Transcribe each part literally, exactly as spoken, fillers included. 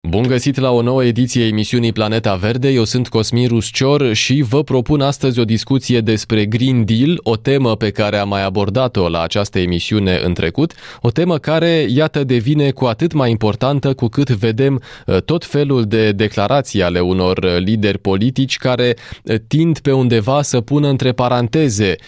Bun găsit la o nouă ediție a emisiunii Planeta Verde, eu sunt Cosmin Ruscior și vă propun astăzi o discuție despre Green Deal, o temă pe care am mai abordat-o la această emisiune în trecut, o temă care, iată, devine cu atât mai importantă cu cât vedem tot felul de declarații ale unor lideri politici care tind pe undeva să pună între paranteze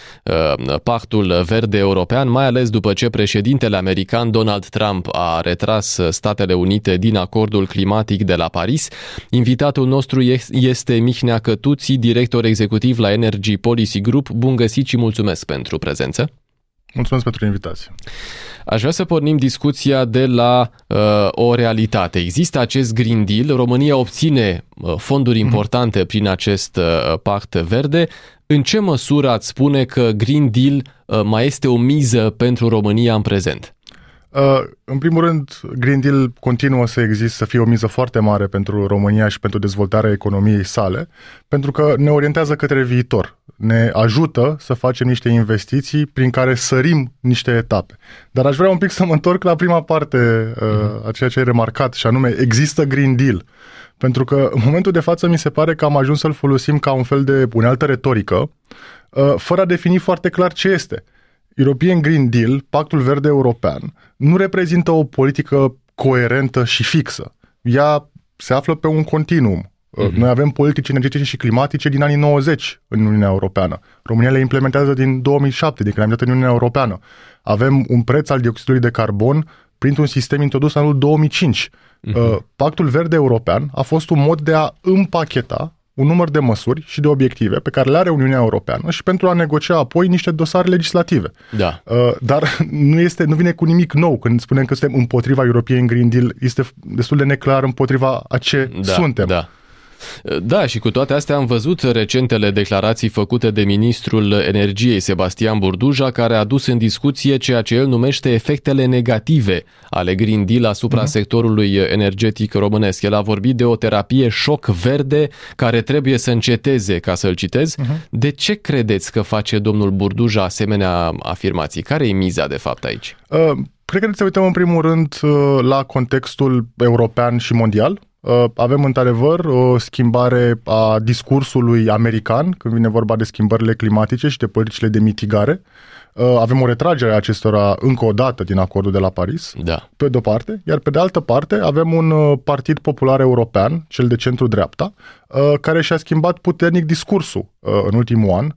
Pactul Verde European, mai ales după ce președintele american Donald Trump a retras Statele Unite din acordul climatic de la Paris. Invitatul nostru este Mihnea Cătuții, director executiv la Energy Policy Group. Bun găsit și mulțumesc pentru prezență. Mulțumesc pentru invitație. Aș vrea să pornim discuția de la uh, o realitate. Există acest Green Deal, România obține uh, fonduri importante prin acest uh, pact verde. În ce măsură ați spune că Green Deal uh, mai este o miză pentru România în prezent? Uh, în primul rând, Green Deal continuă să existe, să fie o miză foarte mare pentru România și pentru dezvoltarea economiei sale, pentru că ne orientează către viitor. Ne ajută să facem niște investiții prin care sărim niște etape. Dar aș vrea un pic să mă întorc la prima parte uh, a ceea ce ai remarcat, și anume, există Green Deal. Pentru că în momentul de față mi se pare că am ajuns să-l folosim ca un fel de unealtă retorică, uh, fără a defini foarte clar ce este. European Green Deal, Pactul Verde European, nu reprezintă o politică coerentă și fixă. Ea se află pe un continuum. Uh-huh. Noi avem politici energetice și climatice din anii nouăzeci în Uniunea Europeană. România le implementează din două mii șapte, din când am intrat în Uniunea Europeană. Avem un preț al dioxidului de carbon printr-un sistem introdus în anul două mii cinci. Uh-huh. Pactul Verde European a fost un mod de a împacheta un număr de măsuri și de obiective pe care le are Uniunea Europeană și pentru a negocia apoi niște dosare legislative. Da. Uh, dar nu, este, nu vine cu nimic nou când spunem că suntem împotriva European Green Deal. Este destul de neclar împotriva a ce da, suntem. Da. Da, și cu toate astea am văzut recentele declarații făcute de ministrul energiei Sebastian Burduja, care a adus în discuție ceea ce el numește efectele negative ale Green Deal asupra uh-huh. sectorului energetic românesc. El a vorbit de o terapie șoc verde care trebuie să înceteze, ca să-l citez. Uh-huh. De ce credeți că face domnul Burduja asemenea afirmații? Care e miza de fapt aici? Uh, cred că trebuie să uităm în primul rând uh, la contextul european și mondial. Avem într-adevăr o schimbare a discursului american când vine vorba de schimbările climatice și de politicile de mitigare. Avem o retragere a acestora încă o dată din acordul de la Paris, da. Pe de-o parte, iar pe de altă parte avem un partid popular european, cel de centru-dreapta, care și-a schimbat puternic discursul în ultimul an.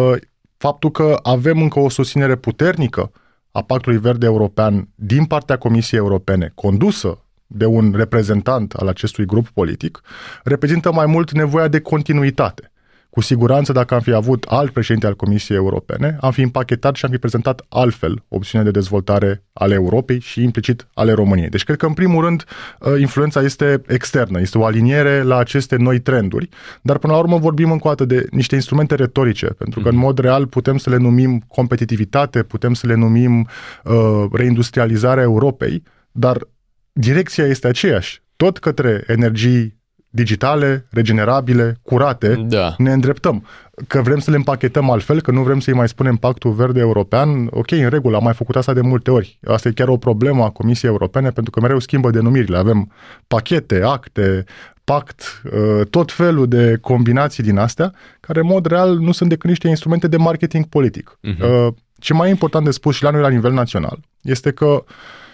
Faptul că avem încă o susținere puternică a Pactului Verde European din partea Comisiei Europene, condusă de un reprezentant al acestui grup politic, reprezintă mai mult nevoia de continuitate. Cu siguranță, dacă am fi avut alt președinte al Comisiei Europene, am fi împachetat și am fi prezentat altfel opțiunea de dezvoltare ale Europei și implicit ale României. Deci cred că, în primul rând, influența este externă, este o aliniere la aceste noi trenduri, dar până la urmă vorbim încă o dată de niște instrumente retorice, pentru că, în mod real, putem să le numim competitivitate, putem să le numim uh, reindustrializarea Europei, dar direcția este aceeași, tot către energii digitale, regenerabile, curate, da. Ne îndreptăm. Că vrem să le împachetăm altfel, că nu vrem să-i mai spunem Pactul Verde European, ok, în regulă, am mai făcut asta de multe ori. Asta e chiar o problemă a Comisiei Europene, pentru că mereu schimbă denumirile. Avem pachete, acte, pact, tot felul de combinații din astea, care în mod real nu sunt decât niște instrumente de marketing politic. Uh-huh. Ce mai e important de spus și la noi la nivel național este că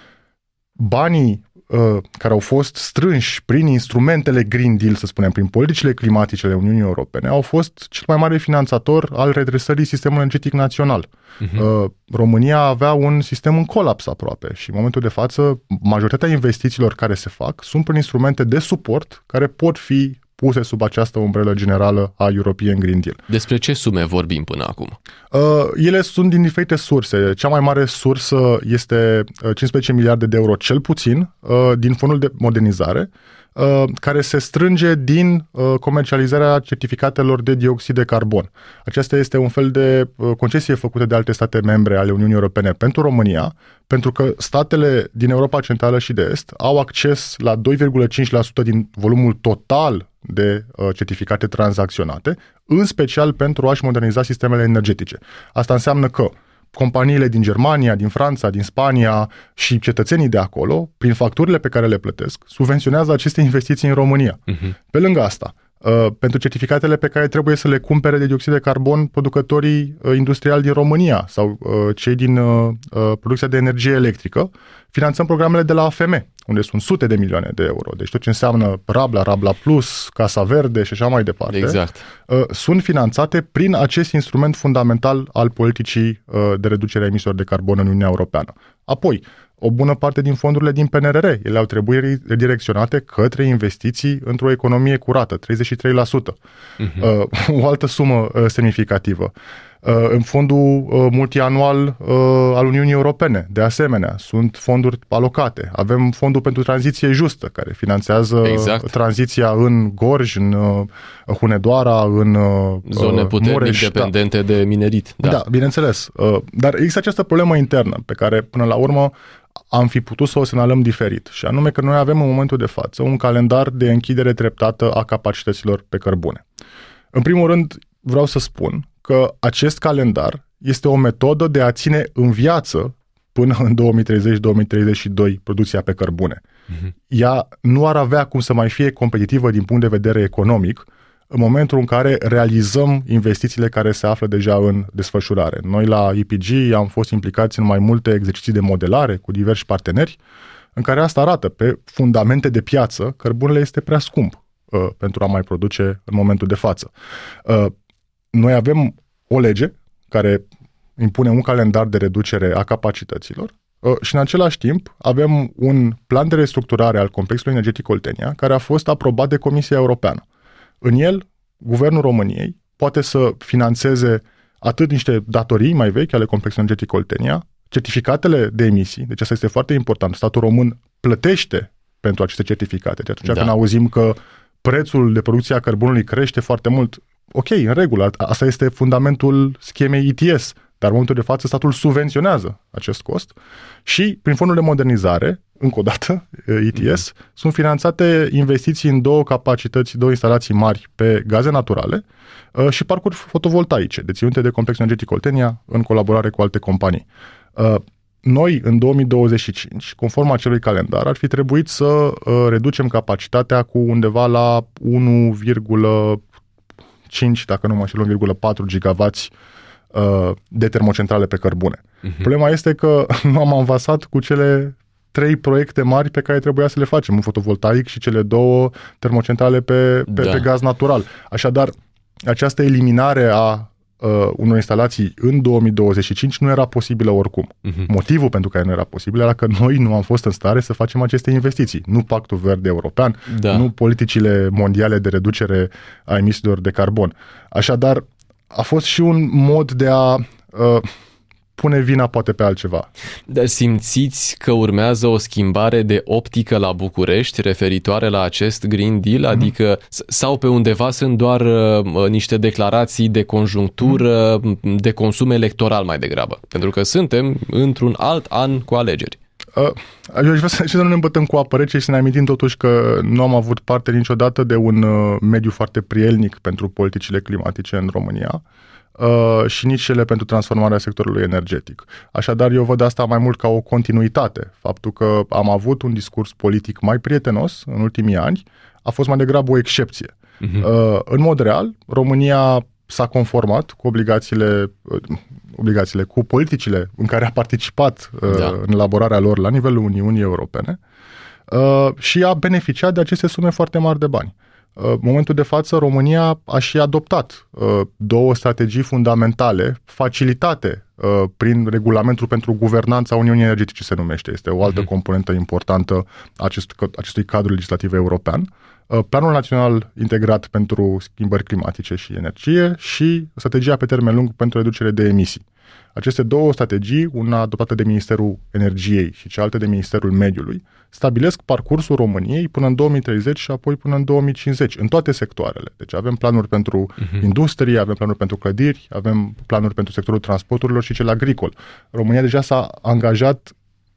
banii uh, care au fost strânși prin instrumentele Green Deal, să spunem, prin politicile climatice ale Uniunii Europene, au fost cel mai mare finanțator al redresării sistemului energetic național. Uh-huh. Uh, România avea un sistem în colaps aproape și în momentul de față majoritatea investițiilor care se fac sunt prin instrumente de suport care pot fi puse sub această umbrelă generală a European Green Deal. Despre ce sume vorbim până acum? Uh, ele sunt din diferite surse. Cea mai mare sursă este cincisprezece miliarde de euro cel puțin uh, din fondul de modernizare, uh, care se strânge din uh, comercializarea certificatelor de dioxid de carbon. Aceasta este un fel de uh, concesie făcută de alte state membre ale Uniunii Europene pentru România, pentru că statele din Europa Centrală și de Est au acces la doi virgulă cinci la sută din volumul total de uh, certificate tranzacționate, în special pentru a-și moderniza sistemele energetice. Asta înseamnă că companiile din Germania, din Franța, din Spania și cetățenii de acolo, prin facturile pe care le plătesc, subvenționează aceste investiții în România. Uh-huh. Pe lângă asta, Uh, pentru certificatele pe care trebuie să le cumpere de dioxid de carbon producătorii uh, industriali din România sau uh, cei din uh, uh, producția de energie electrică, finanțăm programele de la A F M, unde sunt sute de milioane de euro. Deci tot ce înseamnă Rabla, Rabla Plus, Casa Verde și așa mai departe, exact. uh, sunt finanțate prin acest instrument fundamental al politicii uh, de reducere a emisiilor de carbon în Uniunea Europeană. Apoi, o bună parte din fondurile din P N R R, ele au trebuit redirecționate către investiții într-o economie curată, treizeci și trei la sută. Uh-huh. Uh, o altă sumă uh, semnificativă. Uh, în fondul uh, multianual uh, al Uniunii Europene, de asemenea, sunt fonduri alocate. Avem fondul pentru tranziție justă, care finanțează exact. tranziția în Gorj, în uh, Hunedoara, în uh, zone puternic Mureș, dependente da. de minerit. Da, da bineînțeles. Uh, dar există această problemă internă, pe care, până la urmă, am fi putut să o semnalăm diferit, și anume că noi avem în momentul de față un calendar de închidere treptată a capacităților pe cărbune. În primul rând, vreau să spun că acest calendar este o metodă de a ține în viață până în două mii treizeci - două mii treizeci și doi producția pe cărbune. Uh-huh. Ea nu ar avea cum să mai fie competitivă din punct de vedere economic în momentul în care realizăm investițiile care se află deja în desfășurare. Noi la I P G am fost implicați în mai multe exerciții de modelare cu diversi parteneri, în care asta arată pe fundamente de piață, cărbunele este prea scump uh, pentru a mai produce în momentul de față. Uh, noi avem o lege care impune un calendar de reducere a capacităților uh, și în același timp avem un plan de restructurare al complexului energetic Oltenia care a fost aprobat de Comisia Europeană. În el, Guvernul României poate să finanțeze atât niște datorii mai vechi ale complexului energetic Oltenia, certificatele de emisii, deci asta este foarte important, statul român plătește pentru aceste certificate. Deci atunci da. când auzim că prețul de producție a cărbunului crește foarte mult, ok, în regulă, asta este fundamentul schemei E T S, dar în momentul de față statul subvenționează acest cost și prin fondul de modernizare, încă o dată, E T S, mm. sunt finanțate investiții în două capacități, două instalații mari pe gaze naturale uh, și parcuri fotovoltaice, deținute de Complexul Energetic Oltenia în colaborare cu alte companii. Uh, noi, în două mii douăzeci și cinci, conform acelui calendar, ar fi trebuit să uh, reducem capacitatea cu undeva la unu virgulă cinci, dacă nu mă înșel, unu virgulă patru gigavați de termocentrale pe cărbune. Uh-huh. Problema este că nu am avansat cu cele trei proiecte mari pe care trebuia să le facem, un fotovoltaic și cele două termocentrale pe, pe, da. pe gaz natural. Așadar, această eliminare a uh, unor instalații în două mii douăzeci și cinci nu era posibilă oricum. Uh-huh. Motivul pentru care nu era posibil era că noi nu am fost în stare să facem aceste investiții. Nu Pactul Verde European, da. nu politicile mondiale de reducere a emisiilor de carbon. Așadar, a fost și un mod de a uh, pune vina poate pe altceva. Dar simțiți că urmează o schimbare de optică la București referitoare la acest Green Deal? Mm-hmm. Adică, sau pe undeva sunt doar uh, niște declarații de conjunctură, mm-hmm. de consum electoral mai degrabă? Pentru că suntem într-un alt an cu alegeri. Uh, eu aș vrea să, să nu ne îmbătăm cu apă rece și să ne amintim totuși că nu am avut parte niciodată de un uh, mediu foarte prielnic pentru politicile climatice în România uh, și nici cele pentru transformarea sectorului energetic. Așadar, eu văd asta mai mult ca o continuitate. Faptul că am avut un discurs politic mai prietenos în ultimii ani a fost mai degrabă o excepție. Uh-huh. Uh, în mod real, România s-a conformat cu obligațiile, obligațiile, cu politicile în care a participat da. în elaborarea lor la nivelul Uniunii Europene și a beneficiat de aceste sume foarte mari de bani. În momentul de față, România a și adoptat două strategii fundamentale, facilitate prin regulamentul pentru guvernanța Uniunii Energetice, se numește. Este o altă uh-huh. componentă importantă a acest, acestui cadru legislativ european. Planul Național Integrat pentru Schimbări Climatice și Energie și strategia pe termen lung pentru reducere de emisii. Aceste două strategii, una adoptată de Ministerul Energiei și cealaltă de Ministerul Mediului, stabilesc parcursul României până în două mii treizeci și apoi până în două mii cincizeci, în toate sectoarele. Deci avem planuri pentru uh-huh. industrie, avem planuri pentru clădiri, avem planuri pentru sectorul transporturilor și cel agricol. România deja s-a angajat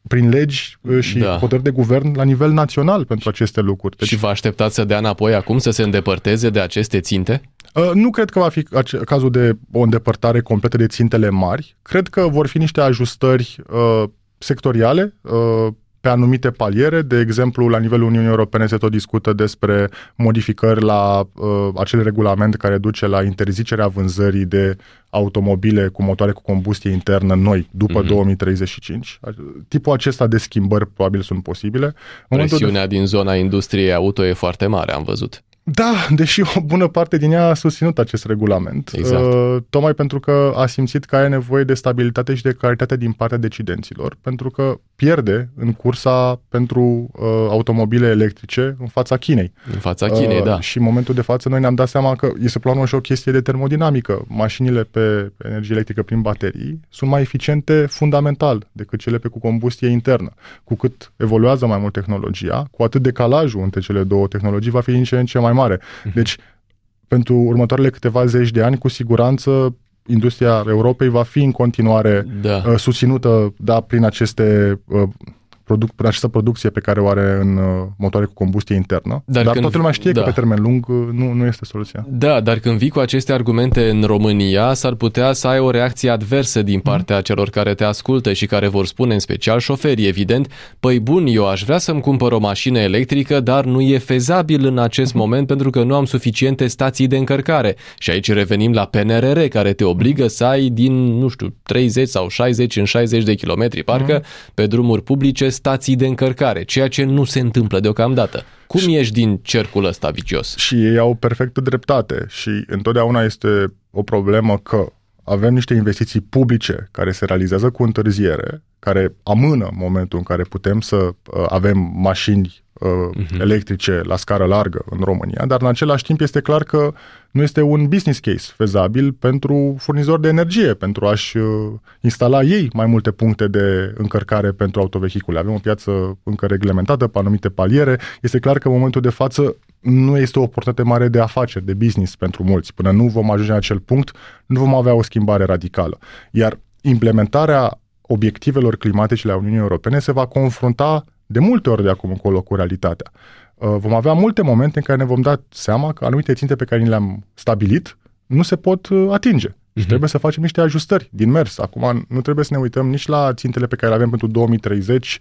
prin legi și da. hotărâri de guvern la nivel național pentru aceste lucruri. Deci... Și vă așteptați să dea înapoi acum, să se îndepărteze de aceste ținte? Uh, nu cred că va fi cazul de o îndepărtare completă de țintele mari. Cred că vor fi niște ajustări uh, sectoriale uh, pe anumite paliere. De exemplu, la nivelul Uniunii Europene se tot discută despre modificări la uh, acel regulament care duce la interzicerea vânzării de automobile cu motoare cu combustie internă noi după mm-hmm. două mii treizeci și cinci. Tipul acesta de schimbări probabil sunt posibile. Presiunea de... din zona industriei auto e foarte mare, am văzut. Da, deși o bună parte din ea a susținut acest regulament, exact. uh, tocmai pentru că a simțit că are nevoie de stabilitate și de claritate din partea decidenților, pentru că pierde în cursa pentru uh, automobile electrice în fața Chinei. În fața Chinei, uh, da. Și în momentul de față noi ne-am dat seama că este până la urmă și o chestie de termodinamică. Mașinile pe energie electrică prin baterii sunt mai eficiente fundamental decât cele pe cu combustie internă. Cu cât evoluează mai mult tehnologia, cu atât decalajul între cele două tehnologii va fi din ce în ce mai mare. Deci, pentru următoarele câteva zeci de ani, cu siguranță, industria Europei va fi în continuare da. uh, susținută da, prin aceste uh, produc, prin această producție pe care o are în uh, motoare cu combustie internă. Dar, dar când, toată lumea știe da. că pe termen lung uh, nu, nu este soluția. Da, dar când vii cu aceste argumente în România, s-ar putea să ai o reacție adversă din partea mm. celor care te ascultă și care vor spune, în special șoferii, evident, păi bun, eu aș vrea să-mi cumpăr o mașină electrică, dar nu e fezabil în acest mm. moment pentru că nu am suficiente stații de încărcare. Și aici revenim la P N R R, care te obligă să ai din, nu știu, treizeci sau șaizeci în șaizeci de kilometri, parcă, mm. pe drumuri publice, stații de încărcare, ceea ce nu se întâmplă deocamdată. Cum și, ieși din cercul ăsta vicios? Și ei au perfectă dreptate și întotdeauna este o problemă că avem niște investiții publice care se realizează cu întârziere, care amână momentul în care putem să uh, avem mașini uh, uh-huh. electrice la scară largă în România, dar în același timp este clar că nu este un business case fezabil pentru furnizori de energie, pentru a-și uh, instala ei mai multe puncte de încărcare pentru autovehicule. Avem o piață încă reglementată pe anumite paliere. Este clar că în momentul de față nu este o oportunitate mare de afaceri, de business pentru mulți. Până nu vom ajunge la acel punct, nu vom avea o schimbare radicală. Iar implementarea obiectivelor climatice ale Uniunii Europene se va confrunta de multe ori de acum încolo cu realitatea. Vom avea multe momente în care ne vom da seama că anumite ținte pe care ni le-am stabilit nu se pot atinge. Și trebuie să facem niște ajustări din mers. Acum nu trebuie să ne uităm nici la țintele pe care le avem pentru două mii treizeci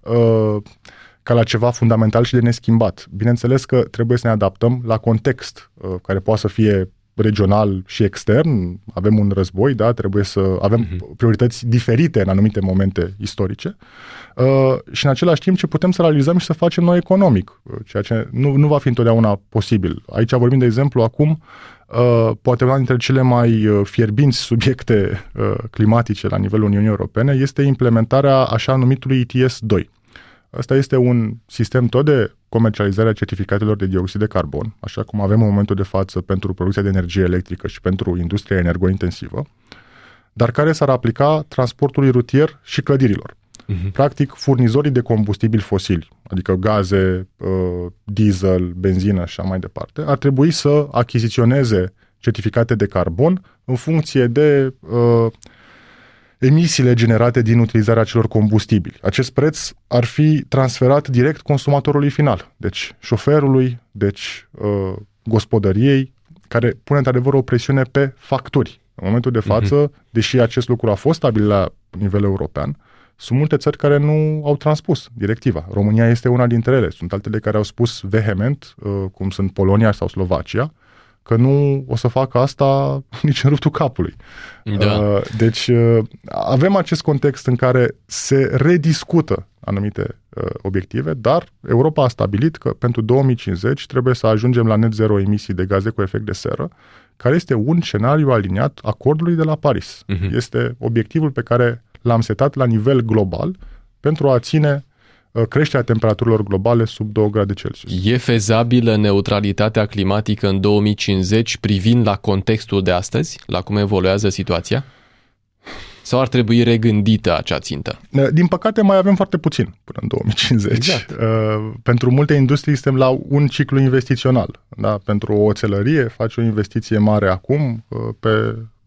ca la ceva fundamental și de neschimbat. Bineînțeles că trebuie să ne adaptăm la context care poate să fie regional și extern. Avem un război, da, trebuie să avem uh-huh. priorități diferite în anumite momente istorice uh, și în același timp ce putem să realizăm și să facem noi economic, ceea ce nu, nu va fi întotdeauna posibil. Aici vorbim, de exemplu, acum uh, poate una dintre cele mai fierbinți subiecte uh, climatice la nivelul Uniunii Europene este implementarea așa numitului E T S doi. Asta este un sistem tot de comercializare a certificatelor de dioxid de carbon, așa cum avem în momentul de față pentru producția de energie electrică și pentru industria energointensivă, dar care s-ar aplica transportului rutier și clădirilor. Uh-huh. Practic, furnizorii de combustibili fosili, adică gaze, diesel, benzină și așa mai departe, ar trebui să achiziționeze certificate de carbon în funcție de emisiile generate din utilizarea acelor combustibili. Acest preț ar fi transferat direct consumatorului final, deci șoferului, deci uh, gospodăriei, care pune într-adevăr o presiune pe facturi. În momentul de față, uh-huh. deși acest lucru a fost stabil la nivel european, sunt multe țări care nu au transpus directiva. România este una dintre ele. Sunt altele care au spus vehement, uh, cum sunt Polonia sau Slovacia, că nu o să facă asta nici în ruptul capului. Da. Deci avem acest context în care se rediscută anumite obiective, dar Europa a stabilit că pentru două mii cincizeci trebuie să ajungem la net zero emisii de gaze cu efect de seră, care este un scenariu aliniat acordului de la Paris. Uh-huh. Este obiectivul pe care l-am setat la nivel global pentru a ține creșterea temperaturilor globale sub două grade Celsius. E fezabilă neutralitatea climatică în două mii cincizeci privind la contextul de astăzi, la cum evoluează situația? Sau ar trebui regândită acea țintă? Din păcate mai avem foarte puțin până în două mii cincizeci. Exact. Pentru multe industrii suntem la un ciclu investițional. Da? Pentru o oțelărie faci o investiție mare acum, pe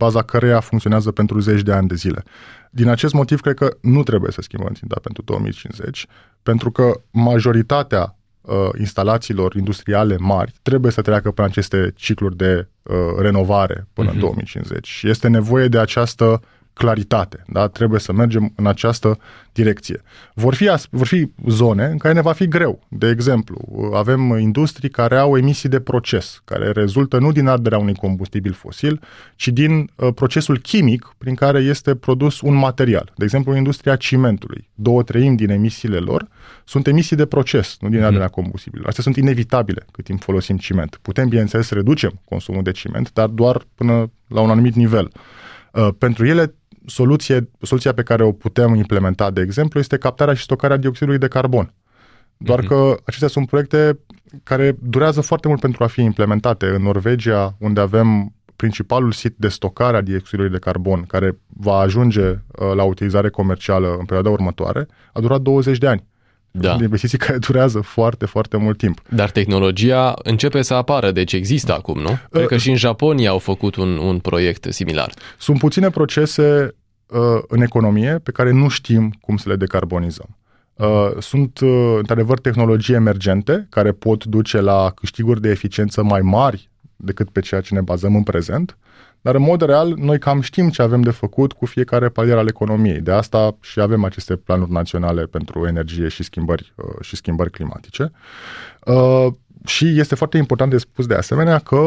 baza căreia funcționează pentru zeci de ani de zile. Din acest motiv, cred că nu trebuie să schimbăm ținta pentru două mii cincizeci, pentru că majoritatea uh, instalațiilor industriale mari trebuie să treacă prin aceste cicluri de uh, renovare până uh-huh. în două mii cincizeci. Și este nevoie de această claritate, da? Trebuie să mergem în această direcție. Vor fi, vor fi zone în care ne va fi greu. De exemplu, avem industrii care au emisii de proces, care rezultă nu din arderea unui combustibil fosil, ci din uh, procesul chimic prin care este produs un material. De exemplu, industria cimentului. Două treimi din emisiile lor sunt emisii de proces, nu din arderea mm. combustibilului. Astea sunt inevitabile cât timp folosim ciment. Putem, bineînțeles, să reducem consumul de ciment, dar doar până la un anumit nivel. Uh, pentru ele, Soluție, soluția pe care o putem implementa, de exemplu, este captarea și stocarea dioxidului de carbon. Doar uh-huh. că acestea sunt proiecte care durează foarte mult pentru a fi implementate. În Norvegia, unde avem principalul sit de stocare a dioxidului de carbon, care va ajunge uh, la utilizare comercială în perioada următoare, a durat douăzeci de ani. Da. De investiții care durează foarte, foarte mult timp. Dar tehnologia începe să apară, deci există uh, acum, nu? Cred că și în Japonia au făcut un, un proiect similar. Sunt puține procese uh, în economie pe care nu știm cum să le decarbonizăm. Uh, sunt, uh, într-adevăr, tehnologii emergente care pot duce la câștiguri de eficiență mai mari decât pe ceea ce ne bazăm în prezent, dar în mod real noi cam știm ce avem de făcut cu fiecare palier al economiei. De asta și avem aceste planuri naționale pentru energie și schimbări, uh, și schimbări climatice. Uh, și este foarte important de spus de asemenea că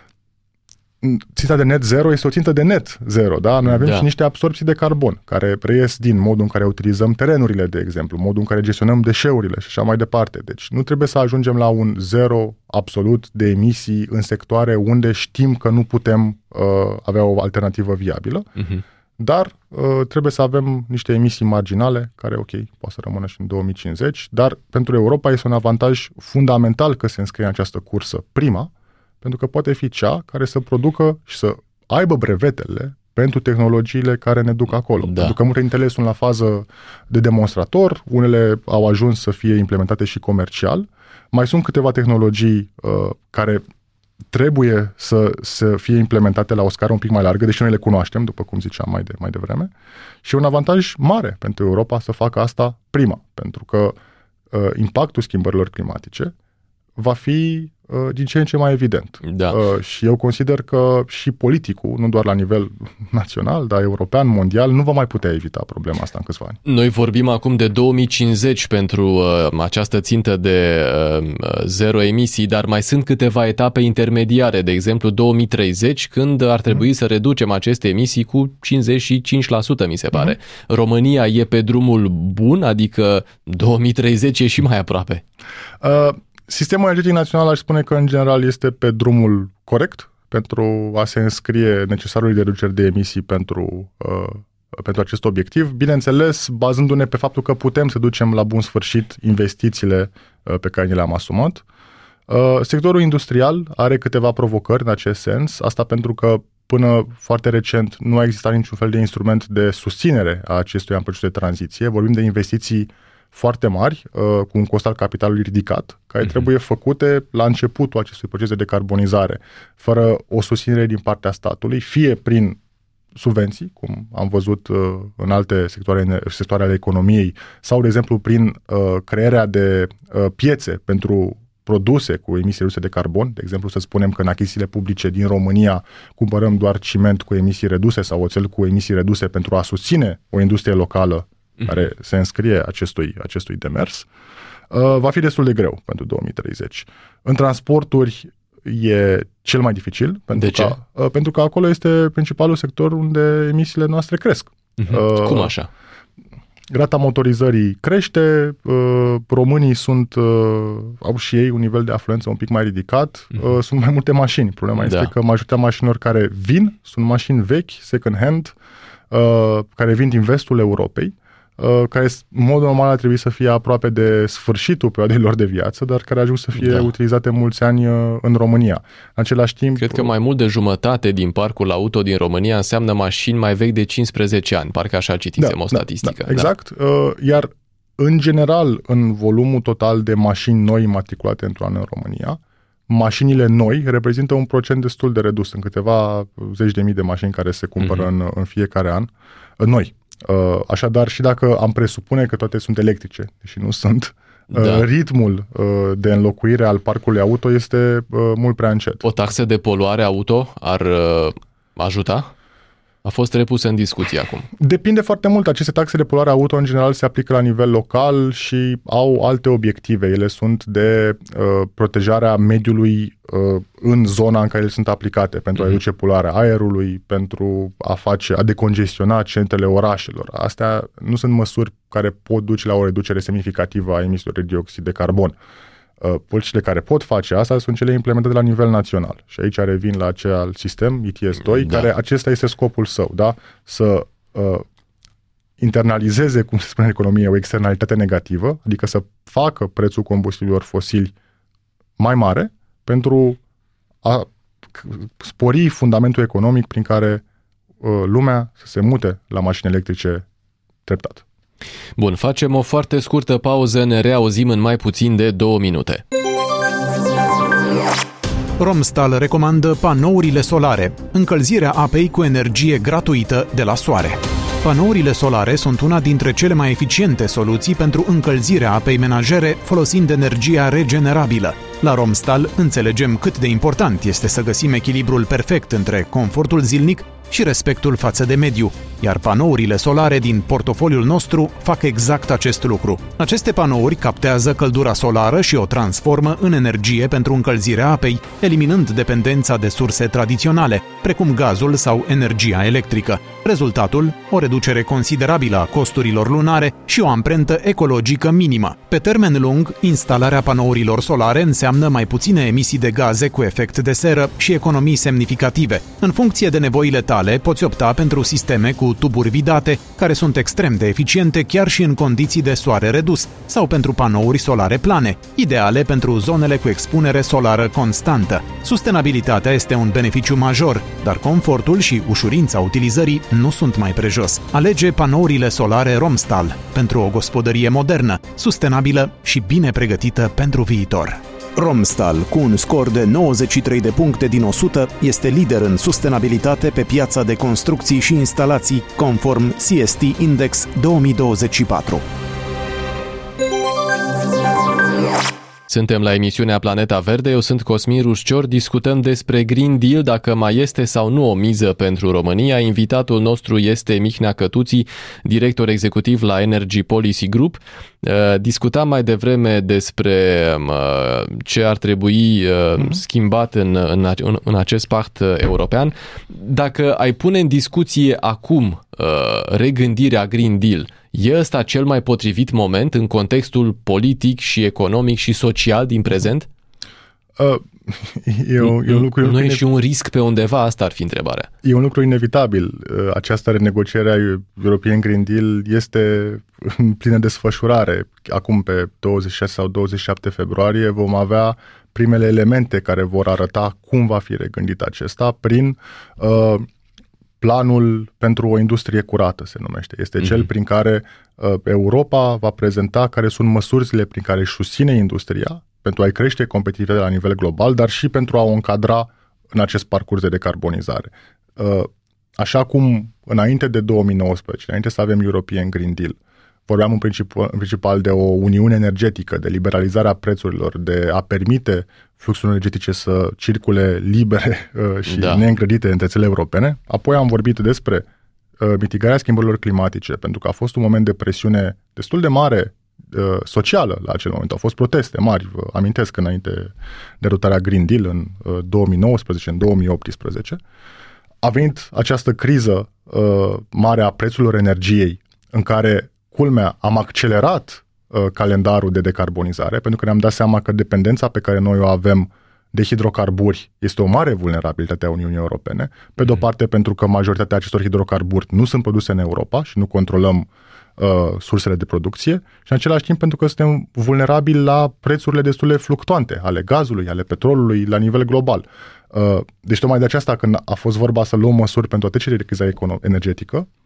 ținta de net zero este o țintă de net zero, da? Noi avem da. și niște absorpții de carbon care reies din modul în care utilizăm terenurile, de exemplu, modul în care gestionăm deșeurile și așa mai departe. Deci nu trebuie să ajungem la un zero absolut de emisii în sectoare unde știm că nu putem uh, avea o alternativă viabilă, uh-huh. dar uh, trebuie să avem niște emisii marginale care, ok, poate să rămână și în două mii cincizeci, dar pentru Europa este un avantaj fundamental că se înscrie în această cursă prima, pentru că poate fi cea care să producă și să aibă brevetele pentru tehnologiile care ne duc acolo. Da. Pentru că multe dintre ele sunt la fază de demonstrator, unele au ajuns să fie implementate și comercial. Mai sunt câteva tehnologii uh, care trebuie să, să fie implementate la o scară un pic mai largă, deși noi le cunoaștem, după cum ziceam mai, de, mai devreme. Și un avantaj mare pentru Europa să facă asta prima, pentru că uh, impactul schimbărilor climatice va fi uh, din ce în ce mai evident. Da. Uh, și eu consider că și politicul, nu doar la nivel național, dar european, mondial, nu va mai putea evita problema asta în câțiva ani. Noi vorbim acum de două mii cincizeci pentru uh, această țintă de uh, zero emisii, dar mai sunt câteva etape intermediare, de exemplu două mii treizeci, când ar trebui mm. să reducem aceste emisii cu cincizeci și cinci la sută, mi se pare. Mm. România e pe drumul bun, adică două mii treizeci e și mai aproape. Uh, Sistemul energetic național, aș spune că în general este pe drumul corect pentru a se înscrie necesarului de reduceri de emisii pentru, uh, pentru acest obiectiv, bineînțeles bazându-ne pe faptul că putem să ducem la bun sfârșit investițiile uh, pe care ni le-am asumat. Uh, sectorul industrial are câteva provocări în acest sens, asta pentru că până foarte recent nu a existat niciun fel de instrument de susținere a acestuia în procesul de tranziție. Vorbim de investiții foarte mari, uh, cu un cost al capitalului ridicat, care uh-huh. trebuie făcute la începutul acestui proces de decarbonizare, fără o susținere din partea statului, fie prin subvenții, cum am văzut uh, în alte sectoare, sectoare ale economiei, sau, de exemplu, prin uh, crearea de uh, piețe pentru produse cu emisii reduse de carbon. De exemplu, să spunem că în achizițiile publice din România cumpărăm doar ciment cu emisii reduse sau oțel cu emisii reduse pentru a susține o industrie locală care se înscrie acestui, acestui demers, uh, va fi destul de greu pentru două mii treizeci. În transporturi e cel mai dificil, pentru, de ce? Că, uh, pentru că acolo este principalul sector unde emisiile noastre cresc. Uh-huh. Uh, Cum așa? Rata motorizării crește, uh, românii sunt, uh, au și ei un nivel de afluență un pic mai ridicat, uh, uh, sunt mai multe mașini. Problema da. este că majoritatea mașinilor care vin sunt mașini vechi, second hand, uh, care vin din vestul Europei, care în mod normal ar trebui să fie aproape de sfârșitul perioadei lor de viață, dar care ajung să fie da. utilizate mulți ani în România. În același timp... Cred că mai mult de jumătate din parcul auto din România înseamnă mașini mai vechi de cincisprezece ani. Parcă așa citisem da, o statistică. Da, da, exact. Da. Iar, în general, în volumul total de mașini noi matriculate într-un an în România, mașinile noi reprezintă un procent destul de redus, în câteva zeci de mii de mașini care se cumpără uh-huh. în, în fiecare an, noi. Așadar, și dacă am presupune că toate sunt electrice, deși nu sunt, da. ritmul de înlocuire al parcului auto este mult prea încet. O taxă de poluare auto ar ajuta? A fost repusă în discuție acum. Depinde foarte mult. Aceste taxe de poluare auto în general se aplică la nivel local și au alte obiective. Ele sunt de uh, protejarea mediului uh, în zona în care ele sunt aplicate, pentru mm-hmm. a reduce poluarea aerului, pentru a face, a decongestiona centrele orașelor. Astea nu sunt măsuri care pot duce la o reducere semnificativă a emisiilor de dioxid de carbon. Politicile care pot face asta sunt cele implementate la nivel național. Și aici revin la acel sistem E T S doi, da. care acesta este scopul său, da? Să uh, internalizeze, cum se spune în economie, o externalitate negativă, adică să facă prețul combustibililor fosili mai mare pentru a spori fundamentul economic prin care uh, lumea să se mute la mașini electrice treptat. Bun, facem o foarte scurtă pauză, ne reauzim în mai puțin de două minute. Romstal recomandă panourile solare, încălzirea apei cu energie gratuită de la soare. Panourile solare sunt una dintre cele mai eficiente soluții pentru încălzirea apei menajere folosind energia regenerabilă. La Romstal înțelegem cât de important este să găsim echilibrul perfect între confortul zilnic și respectul față de mediu, iar panourile solare din portofoliul nostru fac exact acest lucru. Aceste panouri captează căldura solară și o transformă în energie pentru încălzirea apei, eliminând dependența de surse tradiționale, precum gazul sau energia electrică. Rezultatul? O reducere considerabilă a costurilor lunare și o amprentă ecologică minimă. Pe termen lung, instalarea panourilor solare înseamnă mai puține emisii de gaze cu efect de seră și economii semnificative. În funcție de nevoile tale, poți opta pentru sisteme cu tuburi vidate, care sunt extrem de eficiente chiar și în condiții de soare redus, sau pentru panouri solare plane, ideale pentru zonele cu expunere solară constantă. Sustenabilitatea este un beneficiu major, dar confortul și ușurința utilizării nu sunt mai prejos. Alege panourile solare Romstal pentru o gospodărie modernă, sustenabilă și bine pregătită pentru viitor. Romstal, cu un scor de nouăzeci și trei de puncte din o sută, este lider în sustenabilitate pe piața de construcții și instalații, conform C S T Index două mii douăzeci și patru. Suntem la emisiunea Planeta Verde, eu sunt Cosmin Ruscior, discutăm despre Green Deal, dacă mai este sau nu o miză pentru România. Invitatul nostru este Mihnea Cătuții, director executiv la Energy Policy Group. Discutam mai devreme despre ce ar trebui schimbat în, în, în acest pact european. Dacă ai pune în discuție acum regândirea Green Deal, e ăsta cel mai potrivit moment în contextul politic și economic și social din prezent? Uh, e, un, e un lucru nu e inev... și un risc pe undeva? Asta ar fi întrebarea. E un lucru inevitabil. Această renegociere a European Green Deal este în plină desfășurare. Acum, pe douăzeci și șase sau douăzeci și șapte februarie, vom avea primele elemente care vor arăta cum va fi regândit acesta prin... Uh, Planul pentru o industrie curată se numește. Este mm-hmm. cel prin care uh, Europa va prezenta care sunt măsurile prin care își susține industria pentru a-i crește competitivitatea la nivel global, dar și pentru a o încadra în acest parcurs de decarbonizare. Uh, așa cum înainte de două mii nouăsprezece, înainte să avem European Green Deal, vorbeam în principal, în principal de o uniune energetică, de liberalizarea prețurilor, de a permite fluxurile energetice să circule libere uh, și da. neîngrădite între țările europene. Apoi am vorbit despre uh, mitigarea schimbărilor climatice, pentru că a fost un moment de presiune destul de mare uh, socială la acel moment. Au fost proteste mari, vă amintesc, înainte de derutarea Green Deal în uh, două mii nouăsprezece, în două mii optsprezece. A venit această criză uh, mare a prețurilor energiei, în care, culmea, am accelerat calendarul de decarbonizare, pentru că ne-am dat seama că dependența pe care noi o avem de hidrocarburi este o mare vulnerabilitate a Uniunii Europene. Pe de o parte, pentru că majoritatea acestor hidrocarburi nu sunt produse în Europa și nu controlăm uh, sursele de producție, și în același timp pentru că suntem vulnerabili la prețurile destul de fluctuante ale gazului, ale petrolului la nivel global. Uh, deci tocmai de aceasta, când a fost vorba să luăm măsuri pentru a trece de criza energetică,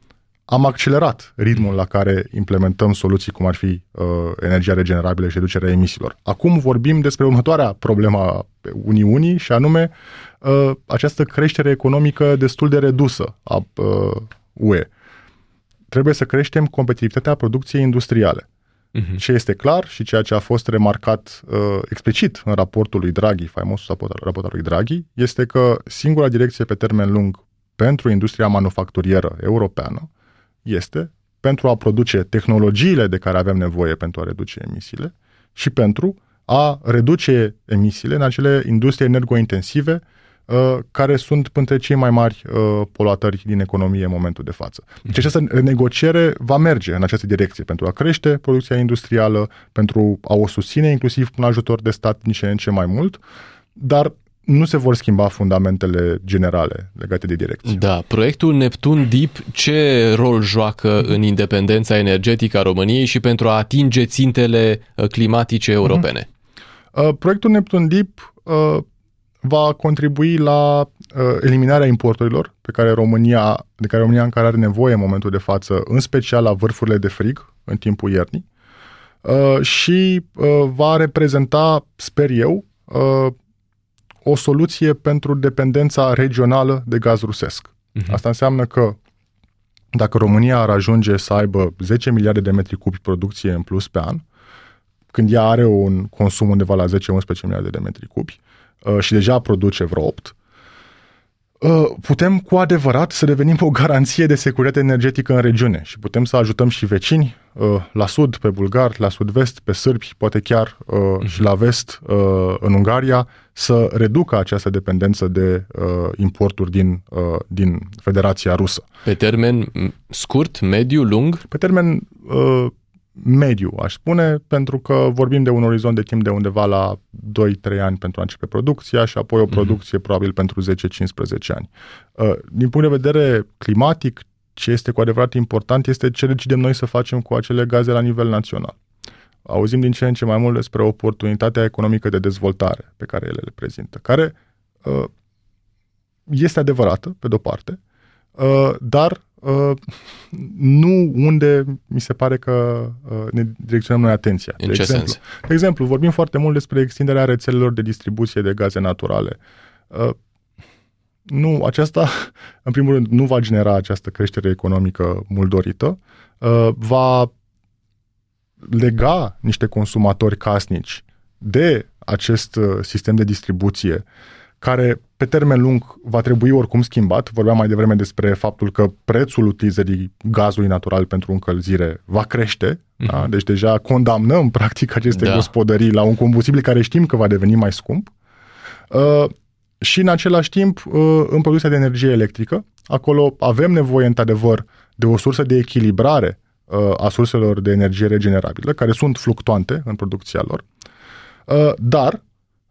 am accelerat ritmul la care implementăm soluții cum ar fi uh, energia regenerabilă și reducerea emisiilor. Acum vorbim despre următoarea problemă a Uniunii și anume uh, această creștere economică destul de redusă a uh, U E. Trebuie să creștem competitivitatea producției industriale. Uh-huh. Ce este clar și ceea ce a fost remarcat uh, explicit în raportul lui Draghi, faimosul raport al lui Draghi, este că singura direcție pe termen lung pentru industria manufacturieră europeană este pentru a produce tehnologiile de care avem nevoie pentru a reduce emisiile și pentru a reduce emisiile în acele industrie energointensive uh, care sunt printre cei mai mari uh, poluatori din economie în momentul de față. Deci această negociere va merge în această direcție pentru a crește producția industrială, pentru a o susține inclusiv cu un ajutor de stat din ce în ce mai mult, dar nu se vor schimba fundamentele generale legate de direcție. Da, proiectul Neptun Deep ce rol joacă în independența energetică a României și pentru a atinge țintele climatice europene? Uh-huh. Uh, proiectul Neptun Deep uh, va contribui la uh, eliminarea importurilor pe care România, de care România încă are nevoie în momentul de față, în special la vârfurile de frig în timpul iernii uh, și uh, va reprezenta, sper eu, uh, o soluție pentru dependența regională de gaz rusesc. Uh-huh. Asta înseamnă că dacă România ar ajunge să aibă zece miliarde de metri cubi producție în plus pe an, când ea are un consum undeva la zece unsprezece miliarde de metri cubi uh, și deja produce vreo opt, uh, putem cu adevărat să devenim o garanție de securitate energetică în regiune și putem să ajutăm și vecini uh, la sud, pe bulgari, la sud-vest, pe sârbi, poate chiar uh, uh-huh. și la vest, uh, în Ungaria, să reducă această dependență de uh, importuri din, uh, din Federația Rusă. Pe termen scurt, mediu, lung? Pe termen uh, mediu, aș spune, pentru că vorbim de un orizont de timp de undeva la doi trei ani pentru a începe producția și apoi o producție uh-huh. probabil pentru zece cincisprezece ani. Uh, din punct de vedere climatic, ce este cu adevărat important este ce decidem noi să facem cu acele gaze la nivel național. Auzim din ce în ce mai mult despre oportunitatea economică de dezvoltare pe care ele le prezintă, care uh, este adevărată, pe de-o parte, uh, dar uh, nu unde mi se pare că uh, ne direcționăm noi atenția. În de ce exemplu, sens? De exemplu, vorbim foarte mult despre extinderea rețelelor de distribuție de gaze naturale. Uh, nu, aceasta, în primul rând, nu va genera această creștere economică mult dorită, uh, va lega niște consumatori casnici de acest sistem de distribuție care pe termen lung va trebui oricum schimbat. Vorbeam mai devreme despre faptul că prețul utilizării gazului natural pentru încălzire va crește. Mm-hmm. Da? Deci deja condamnăm practic aceste da. gospodării la un combustibil care știm că va deveni mai scump. Uh, și în același timp uh, în producția de energie electrică, acolo avem nevoie într-adevăr de o sursă de echilibrare a surselor de energie regenerabilă, care sunt fluctuante în producția lor, dar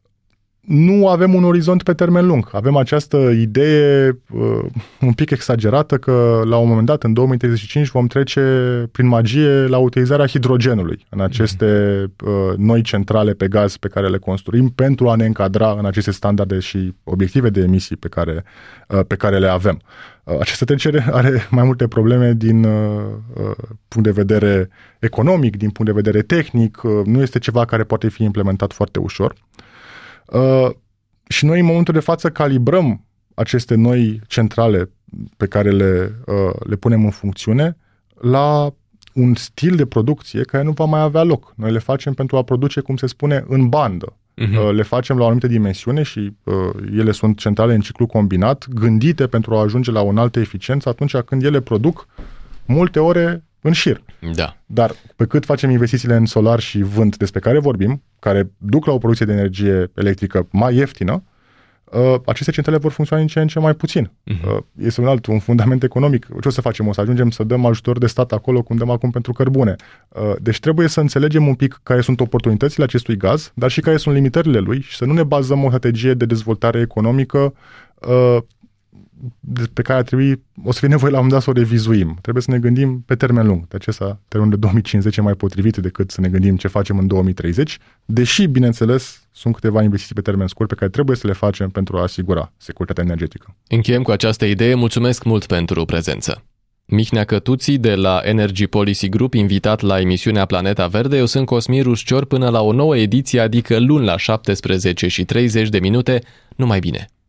nu avem un orizont pe termen lung. Avem această idee un pic exagerată că la un moment dat, în două mii treizeci și cinci, vom trece prin magie la utilizarea hidrogenului în aceste mm-hmm. noi centrale pe gaz pe care le construim pentru a ne încadra în aceste standarde și obiective de emisii pe care, pe care le avem. Această trecere are mai multe probleme din uh, punct de vedere economic, din punct de vedere tehnic, uh, nu este ceva care poate fi implementat foarte ușor. Uh, și noi în momentul de față calibrăm aceste noi centrale pe care le, uh, le punem în funcțiune la un stil de producție care nu va mai avea loc. Noi le facem pentru a produce, cum se spune, în bandă. Uh-huh. Le facem la o anumită dimensiune și uh, ele sunt centrale în ciclu combinat, gândite pentru a ajunge la o înaltă eficiență atunci când ele produc multe ore în șir. Da. Dar pe cât facem investițiile în solar și vânt despre care vorbim, care duc la o producție de energie electrică mai ieftină, uh, aceste centrale vor funcționa în ce în ce mai puțin. Uh-huh. Uh, este un alt, un fundament economic. Ce o să facem? O să ajungem să dăm ajutor de stat acolo cum dăm acum pentru cărbune. Uh, deci trebuie să înțelegem un pic care sunt oportunitățile acestui gaz, dar și care sunt limitările lui și să nu ne bazăm o strategie de dezvoltare economică uh, pe care ar trebui, o să fie nevoie la un moment dat să o revizuim. Trebuie să ne gândim pe termen lung. De acesta termenul de două mii cincizeci e mai potrivit decât să ne gândim ce facem în două mii treizeci, deși, bineînțeles, sunt câteva investiții pe termen scurt pe care trebuie să le facem pentru a asigura securitatea energetică. Încheiem cu această idee. Mulțumesc mult pentru prezență. Mihnea Cătuții de la Energy Policy Group, invitat la emisiunea Planeta Verde. Eu sunt Cosmin Ruscior, până la o nouă ediție, adică luni la șaptesprezece și treizeci de minute. Numai bine!